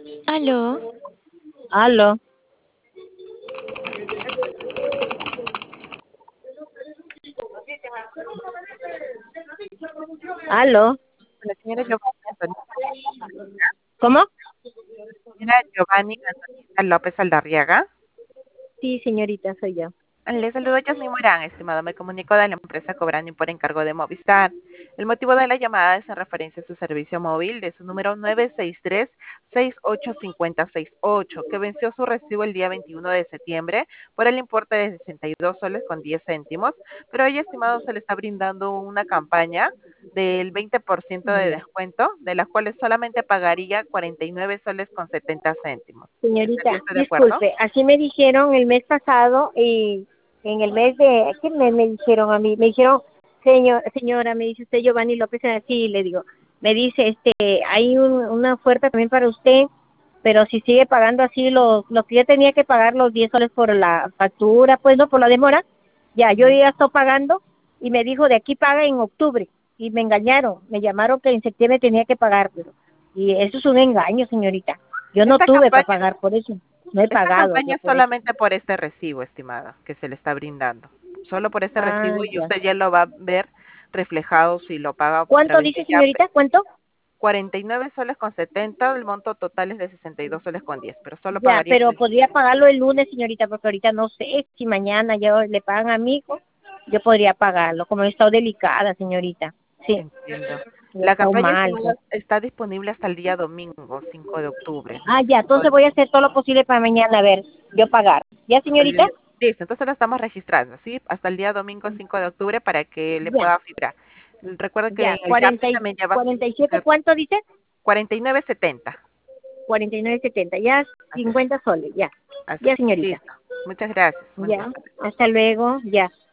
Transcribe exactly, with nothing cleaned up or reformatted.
Aló, Aló, aló, La señora Giovanni Antonieta, ¿cómo? señora Giovanni Antonieta López Aldarriaga. Sí, señorita, soy yo. Le saludo, Yasmin Morán, estimado. Me comunico de la empresa Cobrani por encargo de Movistar. El motivo de la llamada es en referencia a su servicio móvil de su número nueve seis tres, seis ocho cinco cero seis ocho, que venció su recibo el día veintiuno de septiembre por el importe de sesenta y dos soles con diez céntimos, pero hoy, estimado, se le está brindando una campaña del veinte por ciento de Ya. descuento, de las cuales solamente pagaría cuarenta y nueve soles con setenta céntimos. ¿Estaría Señorita, usted de acuerdo? disculpe, así me dijeron el mes pasado y en el mes de, ¿qué mes me dijeron a mí? Me dijeron, señor, señora, me dice usted Giovanni López, así le digo, me dice, este, hay un, una oferta también para usted, pero si sigue pagando así los, lo que yo tenía que pagar los diez soles por la factura, pues no, por la demora, ya, yo Ujú. ya estoy pagando y me dijo, de aquí paga en octubre y me engañaron, me llamaron que en septiembre tenía que pagar, pero, y eso es un engaño, señorita. Yo no Esta tuve para campaña pagar por eso, no he Esta pagado yo campaña es por eso. solamente por este recibo, estimada, que se le está brindando. Solo por este Ah, recibo, y ya. usted ya lo va a ver reflejado si lo paga a ¿Cuánto través dice, de Yape. señorita? ¿Cuánto? cuarenta y nueve soles con setenta, el monto total es de sesenta y dos soles con diez, pero solo Ya, pagaría pero por este podría recibo. pagarlo el lunes, señorita, porque ahorita no sé si mañana yo le pagan a mi hijo, yo podría pagarlo, como he estado delicada, señorita. Sí, Entiendo. he La estado campaña, mal, estimada, pues. está disponible hasta el día domingo, cinco de octubre. Ah, ya, entonces voy a hacer todo lo posible para mañana, a ver, yo pagar. ¿Ya, Hasta el señorita? día- Listo, entonces lo estamos registrando, ¿sí? Hasta el día domingo cinco de octubre para que le Ya, pueda fibrar. Recuerda que ya, en el cuarenta Yape y, también ya va a cuarenta y siete, ser ¿cuánto dice? cuarenta y nueve setenta. Cuarenta y nueve setenta, ya, Así es. cincuenta soles, ya. Así Ya, es. señorita. Listo. Muchas gracias. Buen día. Ya, hasta luego, ya.